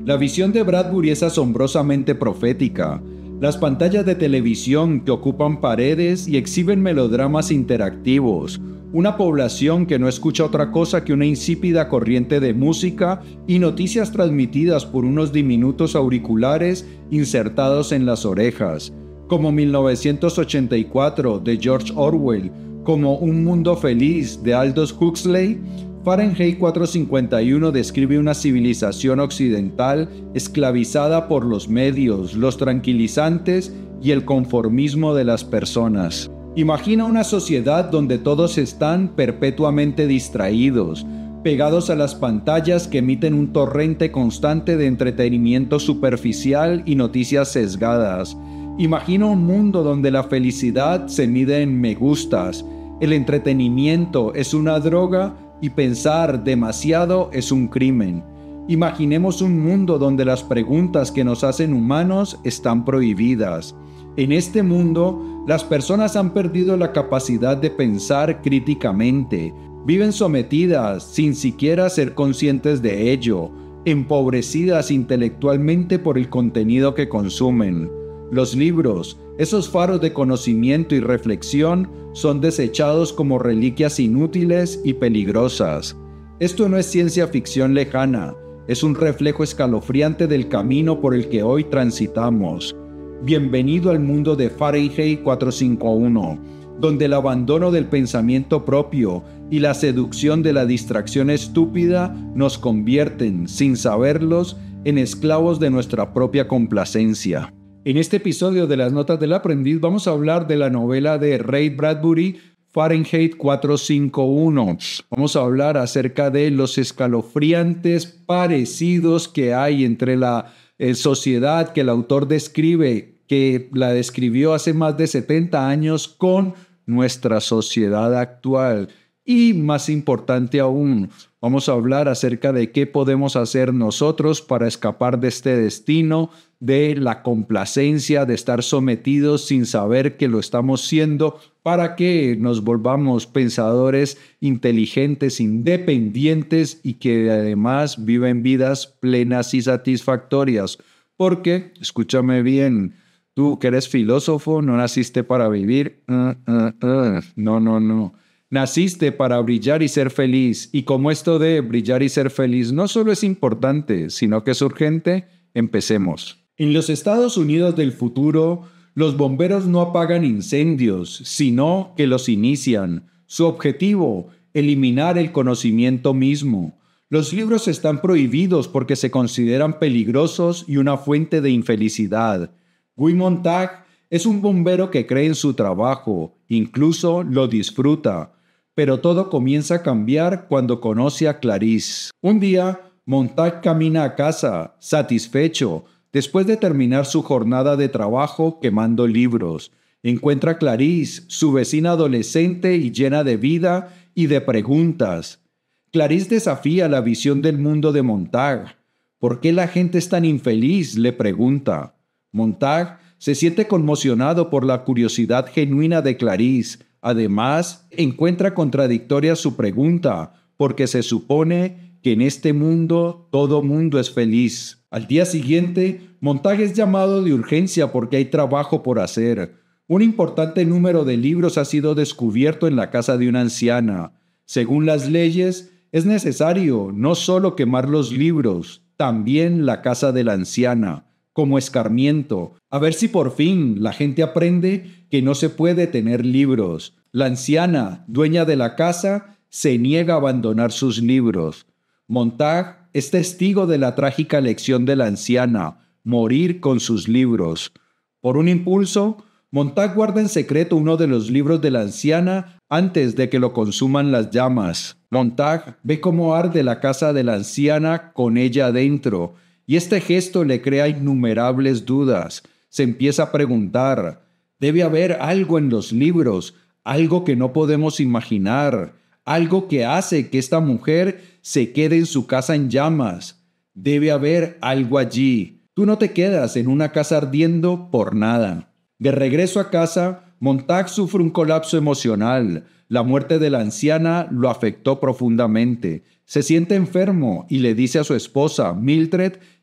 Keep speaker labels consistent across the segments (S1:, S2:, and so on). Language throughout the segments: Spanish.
S1: La visión de Bradbury es asombrosamente profética. Las pantallas de televisión que ocupan paredes y exhiben melodramas interactivos, una población que no escucha otra cosa que una insípida corriente de música y noticias transmitidas por unos diminutos auriculares insertados en las orejas, como 1984 de George Orwell, como Un Mundo Feliz de Aldous Huxley. Fahrenheit 451 describe una civilización occidental esclavizada por los medios, los tranquilizantes y el conformismo de las personas. Imagina una sociedad donde todos están perpetuamente distraídos, pegados a las pantallas que emiten un torrente constante de entretenimiento superficial y noticias sesgadas. Imagina un mundo donde la felicidad se mide en me gustas, el entretenimiento es una droga y pensar demasiado es un crimen. Imaginemos un mundo donde las preguntas que nos hacen humanos están prohibidas. En este mundo, las personas han perdido la capacidad de pensar críticamente. Viven sometidas sin siquiera ser conscientes de ello, empobrecidas intelectualmente por el contenido que consumen. Los libros, esos faros de conocimiento y reflexión, son desechados como reliquias inútiles y peligrosas. Esto no es ciencia ficción lejana, es un reflejo escalofriante del camino por el que hoy transitamos. Bienvenido al mundo de Fahrenheit 451, donde el abandono del pensamiento propio y la seducción de la distracción estúpida nos convierten, sin saberlos, en esclavos de nuestra propia complacencia. En este episodio de las Notas del Aprendiz vamos a hablar de la novela de Ray Bradbury, Fahrenheit 451. Vamos a hablar acerca de los escalofriantes parecidos que hay entre la sociedad que el autor describe, que la describió hace más de 70 años, con nuestra sociedad actual. Y más importante aún, vamos a hablar acerca de qué podemos hacer nosotros para escapar de este destino, de la complacencia, de estar sometidos sin saber que lo estamos siendo, para que nos volvamos pensadores inteligentes, independientes y que además viven vidas plenas y satisfactorias. Porque, escúchame bien, tú que eres filósofo, no naciste para vivir. No. Naciste para brillar y ser feliz, y como esto de brillar y ser feliz no solo es importante, sino que es urgente, empecemos. En los Estados Unidos del futuro, los bomberos no apagan incendios, sino que los inician. Su objetivo, eliminar el conocimiento mismo. Los libros están prohibidos porque se consideran peligrosos y una fuente de infelicidad. Guy Montag es un bombero que cree en su trabajo, incluso lo disfruta. Pero todo comienza a cambiar cuando conoce a Clarice. Un día, Montag camina a casa, satisfecho, después de terminar su jornada de trabajo quemando libros. Encuentra a Clarice, su vecina adolescente y llena de vida y de preguntas. Clarice desafía la visión del mundo de Montag. ¿Por qué la gente es tan infeliz?, le pregunta. Montag se siente conmocionado por la curiosidad genuina de Clarice. Además, encuentra contradictoria su pregunta, porque se supone que en este mundo todo mundo es feliz. Al día siguiente, Montag es llamado de urgencia porque hay trabajo por hacer. Un importante número de libros ha sido descubierto en la casa de una anciana. Según las leyes, es necesario no solo quemar los libros, también la casa de la anciana, como escarmiento, a ver si por fin la gente aprende que no se puede tener libros. La anciana, dueña de la casa, se niega a abandonar sus libros. Montag es testigo de la trágica lección de la anciana, morir con sus libros. Por un impulso, Montag guarda en secreto uno de los libros de la anciana antes de que lo consuman las llamas. Montag ve cómo arde la casa de la anciana con ella adentro, y este gesto le crea innumerables dudas. Se empieza a preguntar, ¿debe haber algo en los libros, algo que no podemos imaginar, algo que hace que esta mujer se quede en su casa en llamas? Debe haber algo allí. Tú no te quedas en una casa ardiendo por nada. De regreso a casa, Montag sufre un colapso emocional. La muerte de la anciana lo afectó profundamente. Se siente enfermo y le dice a su esposa, Mildred,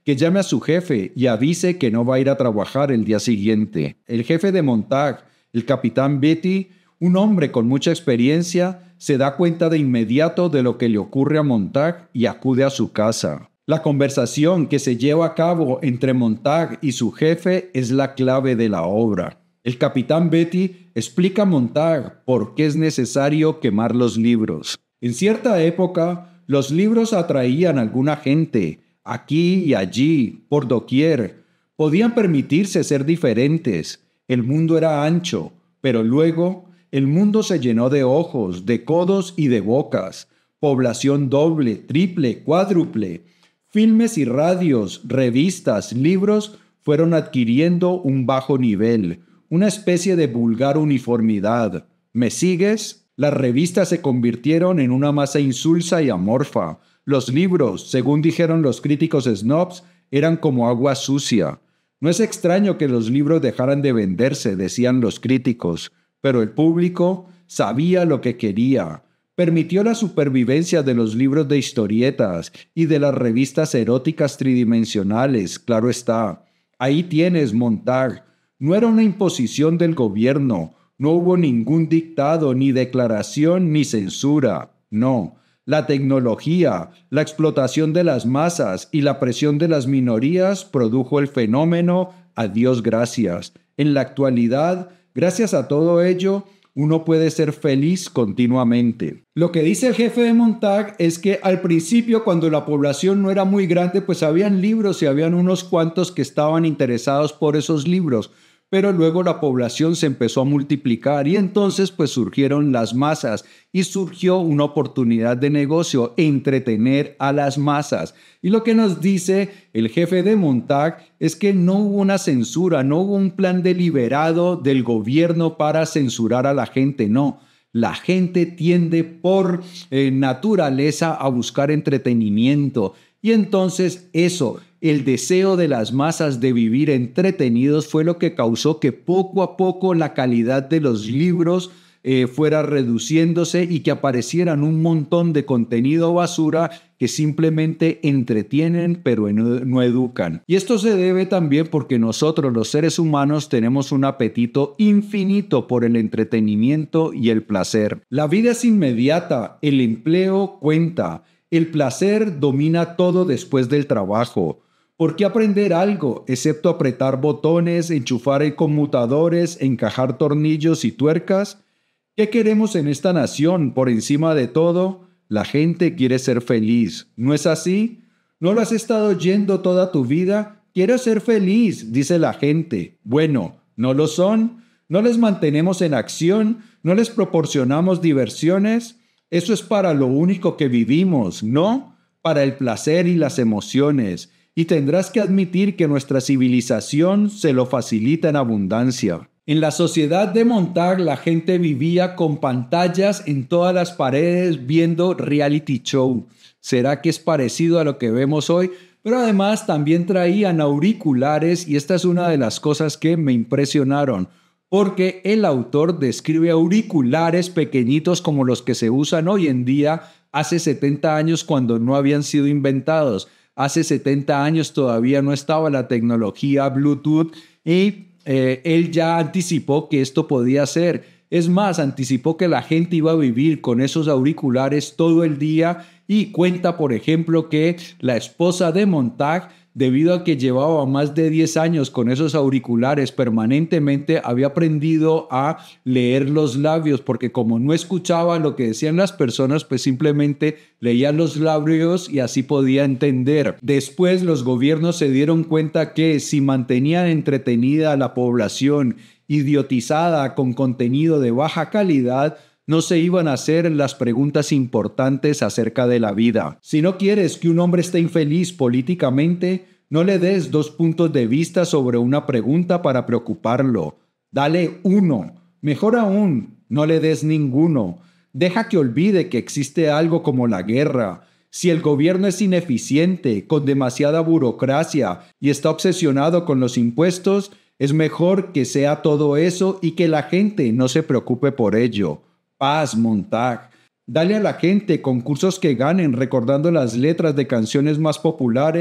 S1: que llame a su jefe y avise que no va a ir a trabajar el día siguiente. El jefe de Montag, el capitán Beatty, un hombre con mucha experiencia, se da cuenta de inmediato de lo que le ocurre a Montag y acude a su casa. La conversación que se lleva a cabo entre Montag y su jefe es la clave de la obra. El capitán Beatty explica a Montag por qué es necesario quemar los libros. En cierta época, los libros atraían a alguna gente, aquí y allí, por doquier. Podían permitirse ser diferentes. El mundo era ancho, pero luego el mundo se llenó de ojos, de codos y de bocas. Población doble, triple, cuádruple. Filmes y radios, revistas, libros fueron adquiriendo un bajo nivel, una especie de vulgar uniformidad. ¿Me sigues? Las revistas se convirtieron en una masa insulsa y amorfa. Los libros, según dijeron los críticos snobs, eran como agua sucia. No es extraño que los libros dejaran de venderse, decían los críticos, pero el público sabía lo que quería. Permitió la supervivencia de los libros de historietas y de las revistas eróticas tridimensionales, claro está. Ahí tienes Montag. No era una imposición del gobierno, no hubo ningún dictado, ni declaración, ni censura. No, la tecnología, la explotación de las masas y la presión de las minorías produjo el fenómeno, a Dios gracias. En la actualidad, gracias a todo ello, uno puede ser feliz continuamente. Lo que dice el jefe de Montag es que al principio, cuando la población no era muy grande, pues habían libros y habían unos cuantos que estaban interesados por esos libros. Pero luego la población se empezó a multiplicar y entonces pues surgieron las masas y surgió una oportunidad de negocio, entretener a las masas. Y lo que nos dice el jefe de Montag es que no hubo una censura, no hubo un plan deliberado del gobierno para censurar a la gente, no. La gente tiende por naturaleza a buscar entretenimiento y entonces eso, el deseo de las masas de vivir entretenidos fue lo que causó que poco a poco la calidad de los libros fuera reduciéndose y que aparecieran un montón de contenido basura que simplemente entretienen pero no educan. Y esto se debe también porque nosotros los seres humanos tenemos un apetito infinito por el entretenimiento y el placer. La vida es inmediata, el empleo cuenta, el placer domina todo después del trabajo. ¿Por qué aprender algo, excepto apretar botones, enchufar conmutadores, encajar tornillos y tuercas? ¿Qué queremos en esta nación por encima de todo? La gente quiere ser feliz. ¿No es así? ¿No lo has estado oyendo toda tu vida? Quiero ser feliz, dice la gente. Bueno, ¿no lo son? ¿No les mantenemos en acción? ¿No les proporcionamos diversiones? Eso es para lo único que vivimos, ¿no? Para el placer y las emociones. Y tendrás que admitir que nuestra civilización se lo facilita en abundancia. En la sociedad de Montag, la gente vivía con pantallas en todas las paredes viendo reality show. ¿Será que es parecido a lo que vemos hoy? Pero además también traían auriculares y esta es una de las cosas que me impresionaron. Porque el autor describe auriculares pequeñitos como los que se usan hoy en día hace 70 años cuando no habían sido inventados. Hace 70 años todavía no estaba la tecnología Bluetooth y él ya anticipó que esto podía ser. Es más, anticipó que la gente iba a vivir con esos auriculares todo el día y cuenta, por ejemplo, que la esposa de Montag, debido a que llevaba más de 10 años con esos auriculares permanentemente, había aprendido a leer los labios, porque como no escuchaba lo que decían las personas, pues simplemente leía los labios y así podía entender. Después los gobiernos se dieron cuenta que si mantenían entretenida a la población, idiotizada con contenido de baja calidad, no se iban a hacer las preguntas importantes acerca de la vida. Si no quieres que un hombre esté infeliz políticamente, no le des 2 puntos de vista sobre una pregunta para preocuparlo. Dale uno. Mejor aún, no le des ninguno. Deja que olvide que existe algo como la guerra. Si el gobierno es ineficiente, con demasiada burocracia y está obsesionado con los impuestos, es mejor que sea todo eso y que la gente no se preocupe por ello. Paz, Montag. Dale a la gente concursos que ganen recordando las letras de canciones más populares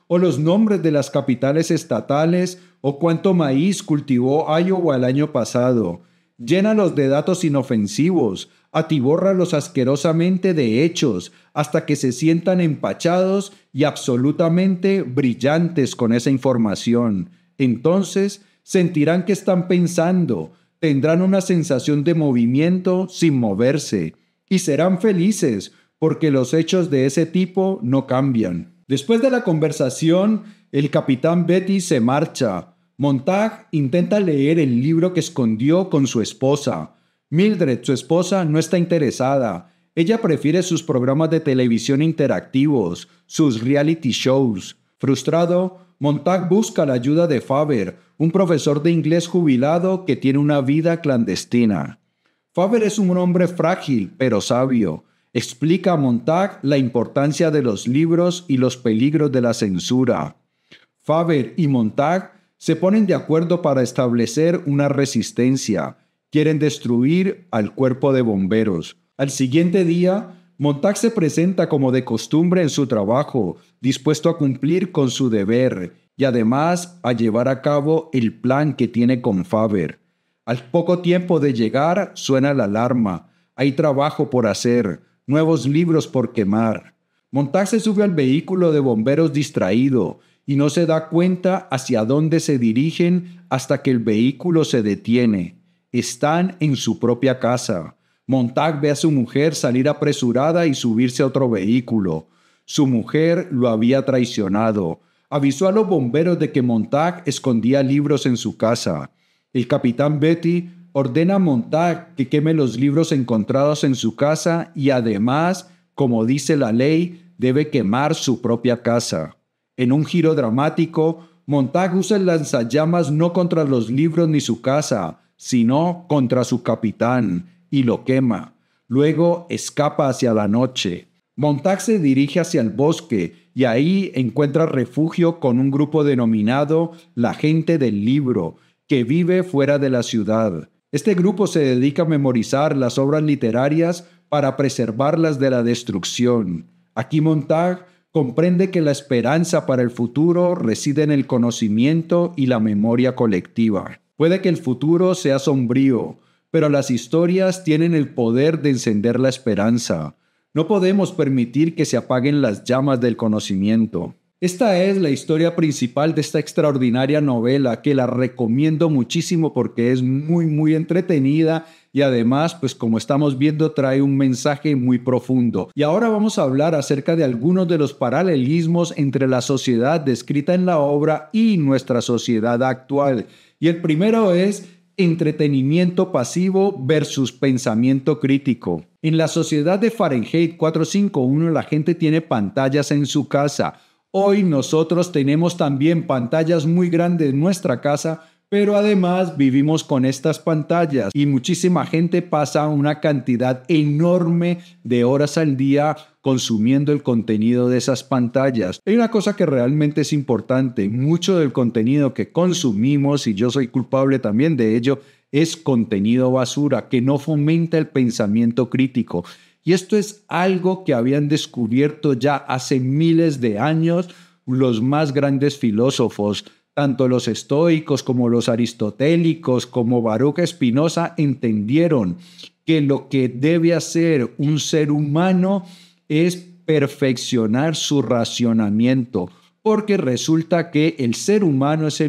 S1: o los nombres de las capitales estatales, o cuánto maíz cultivó Iowa el año pasado. Llénalos de datos inofensivos, atibórralos asquerosamente de hechos, hasta que se sientan empachados y absolutamente brillantes con esa información. Entonces sentirán que están pensando, tendrán una sensación de movimiento sin moverse, y serán felices, porque los hechos de ese tipo no cambian. Después de la conversación, el capitán Betty se marcha. Montag intenta leer el libro que escondió con su esposa. Mildred, su esposa, no está interesada. Ella prefiere sus programas de televisión interactivos, sus reality shows. Frustrado, Montag busca la ayuda de Faber, un profesor de inglés jubilado que tiene una vida clandestina. Faber es un hombre frágil, pero sabio. Explica a Montag la importancia de los libros y los peligros de la censura. Faber y Montag se ponen de acuerdo para establecer una resistencia. Quieren destruir al cuerpo de bomberos. Al siguiente día, Montag se presenta como de costumbre en su trabajo, dispuesto a cumplir con su deber y además a llevar a cabo el plan que tiene con Faber. Al poco tiempo de llegar, suena la alarma. Hay trabajo por hacer, nuevos libros por quemar. Montag se sube al vehículo de bomberos distraído y no se da cuenta hacia dónde se dirigen hasta que el vehículo se detiene. Están en su propia casa. Montag ve a su mujer salir apresurada y subirse a otro vehículo. Su mujer lo había traicionado. Avisó a los bomberos de que Montag escondía libros en su casa. El capitán Betty ordena a Montag que queme los libros encontrados en su casa y además, como dice la ley, debe quemar su propia casa. En un giro dramático, Montag usa el lanzallamas no contra los libros ni su casa, sino contra su capitán, y lo quema. Luego escapa hacia la noche. Montag se dirige hacia el bosque y ahí encuentra refugio con un grupo denominado la Gente del Libro, que vive fuera de la ciudad. Este grupo se dedica a memorizar las obras literarias para preservarlas de la destrucción. Aquí Montag comprende que la esperanza para el futuro reside en el conocimiento y la memoria colectiva. Puede que el futuro sea sombrío, pero las historias tienen el poder de encender la esperanza. No podemos permitir que se apaguen las llamas del conocimiento. Esta es la historia principal de esta extraordinaria novela que la recomiendo muchísimo porque es muy entretenida y además, pues como estamos viendo, trae un mensaje muy profundo. Y ahora vamos a hablar acerca de algunos de los paralelismos entre la sociedad descrita en la obra y nuestra sociedad actual. Y el primero es entretenimiento pasivo versus pensamiento crítico. En la sociedad de Fahrenheit 451 la gente tiene pantallas en su casa. Hoy nosotros tenemos también pantallas muy grandes en nuestra casa, pero además vivimos con estas pantallas y muchísima gente pasa una cantidad enorme de horas al día consumiendo el contenido de esas pantallas. Hay una cosa que realmente es importante, mucho del contenido que consumimos, y yo soy culpable también de ello, es contenido basura que no fomenta el pensamiento crítico. Y esto es algo que habían descubierto ya hace miles de años los más grandes filósofos, tanto los estoicos como los aristotélicos, como Baruch Spinoza, entendieron que lo que debe hacer un ser humano es perfeccionar su racionamiento, porque resulta que el ser humano es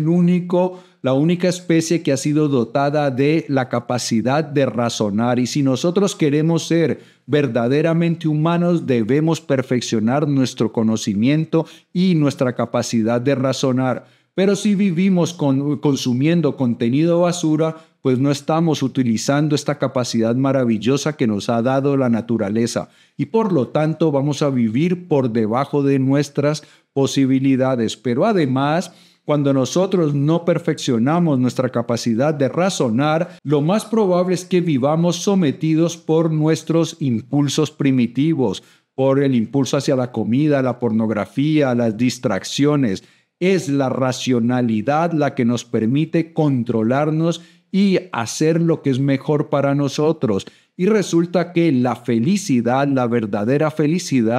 S1: la única especie que ha sido dotada de la capacidad de razonar, y si nosotros queremos ser verdaderamente humanos, debemos perfeccionar nuestro conocimiento y nuestra capacidad de razonar. Pero si vivimos consumiendo contenido basura, pues no estamos utilizando esta capacidad maravillosa que nos ha dado la naturaleza y por lo tanto vamos a vivir por debajo de nuestras posibilidades. Pero además, cuando nosotros no perfeccionamos nuestra capacidad de razonar, lo más probable es que vivamos sometidos por nuestros impulsos primitivos, por el impulso hacia la comida, la pornografía, las distracciones. Es la racionalidad la que nos permite controlarnos y hacer lo que es mejor para nosotros. Y resulta que la felicidad, la verdadera felicidad,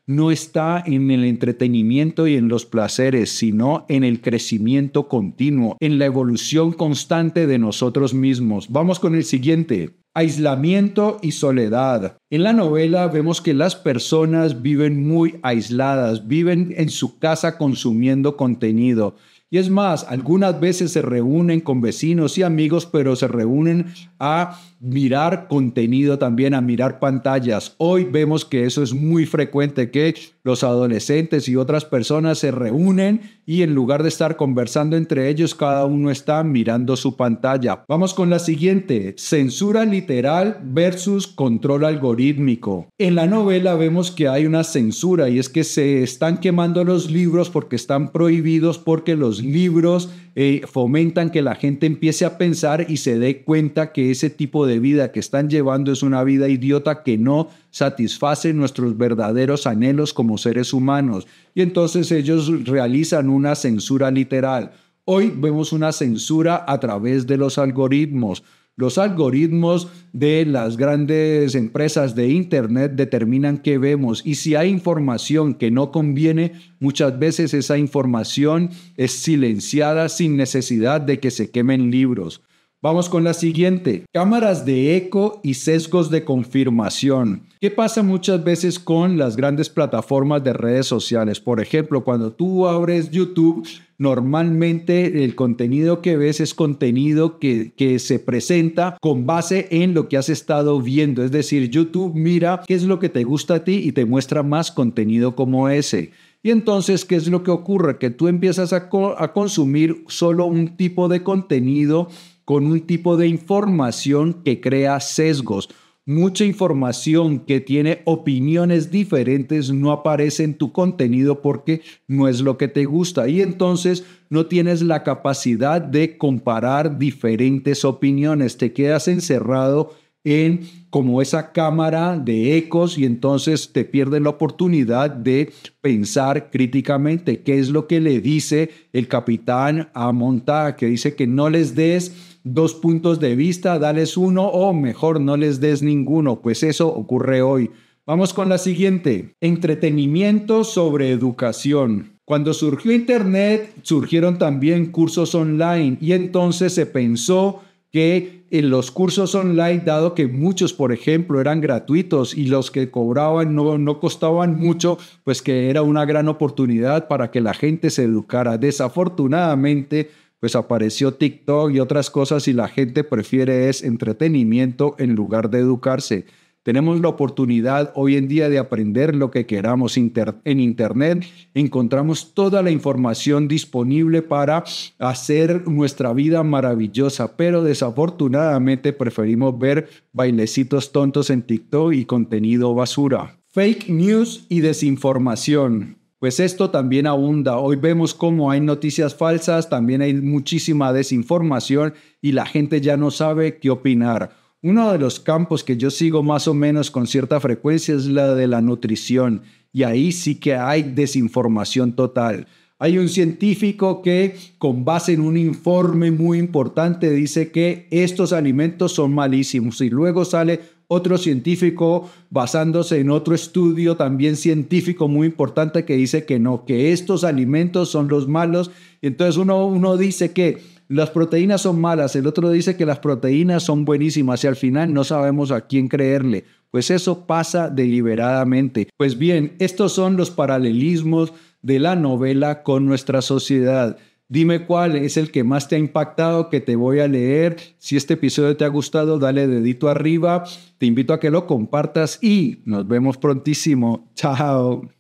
S1: no está en el entretenimiento y en los placeres, sino en el crecimiento continuo, en la evolución constante de nosotros mismos. Vamos con el siguiente. Aislamiento y soledad. En la novela vemos que las personas viven muy aisladas, viven en su casa consumiendo contenido. Y es más, algunas veces se reúnen con vecinos y amigos, pero se reúnen a mirar contenido también, a mirar pantallas. Hoy vemos que eso es muy frecuente, que los adolescentes y otras personas se reúnen y en lugar de estar conversando entre ellos, cada uno está mirando su pantalla. Vamos con la siguiente. Censura literal versus control algorítmico. En la novela vemos que hay una censura y es que se están quemando los libros porque están prohibidos, porque los libros fomentan que la gente empiece a pensar y se dé cuenta que ese tipo de vida que están llevando es una vida idiota que no satisface nuestros verdaderos anhelos como seres humanos. Y entonces ellos realizan una censura literal. Hoy vemos una censura a través de los algoritmos. Los algoritmos de las grandes empresas de Internet determinan qué vemos y si hay información que no conviene, muchas veces esa información es silenciada sin necesidad de que se quemen libros. Vamos con la siguiente. Cámaras de eco y sesgos de confirmación. ¿Qué pasa muchas veces con las grandes plataformas de redes sociales? Por ejemplo, cuando tú abres YouTube, normalmente el contenido que ves es contenido que se presenta con base en lo que has estado viendo. Es decir, YouTube mira qué es lo que te gusta a ti y te muestra más contenido como ese. Y entonces, ¿qué es lo que ocurre? Que tú empiezas a consumir solo un tipo de contenido con un tipo de información que crea sesgos. Mucha información que tiene opiniones diferentes no aparece en tu contenido porque no es lo que te gusta y entonces no tienes la capacidad de comparar diferentes opiniones. Te quedas encerrado en como esa cámara de ecos y entonces te pierdes la oportunidad de pensar críticamente qué es lo que le dice el capitán a Montag, que dice que no les des dos puntos de vista, dales uno o mejor no les des ninguno, pues eso ocurre hoy. Vamos con la siguiente. Entretenimiento sobre educación. Cuando surgió Internet, surgieron también cursos online y entonces se pensó que en los cursos online, dado que muchos, por ejemplo, eran gratuitos y los que cobraban no costaban mucho, pues que era una gran oportunidad para que la gente se educara. Desafortunadamente, pues apareció TikTok y otras cosas y la gente prefiere es entretenimiento en lugar de educarse. Tenemos la oportunidad hoy en día de aprender lo que queramos en Internet. Encontramos toda la información disponible para hacer nuestra vida maravillosa, pero desafortunadamente preferimos ver bailecitos tontos en TikTok y contenido basura. Fake news y desinformación. Pues esto también abunda. Hoy vemos cómo hay noticias falsas, también hay muchísima desinformación y la gente ya no sabe qué opinar. Uno de los campos que yo sigo más o menos con cierta frecuencia es la de la nutrición y ahí sí que hay desinformación total. Hay un científico que con base en un informe muy importante dice que estos alimentos son malísimos y luego sale otro científico basándose en otro estudio también científico muy importante que dice que no, que estos alimentos son los malos. Y entonces uno dice que las proteínas son malas, el otro dice que las proteínas son buenísimas y al final no sabemos a quién creerle. Pues eso pasa deliberadamente. Pues bien, estos son los paralelismos de la novela con nuestra sociedad. Dime cuál es el que más te ha impactado, que te voy a leer. Si este episodio te ha gustado, dale dedito arriba. Te invito a que lo compartas y nos vemos prontísimo. Chao.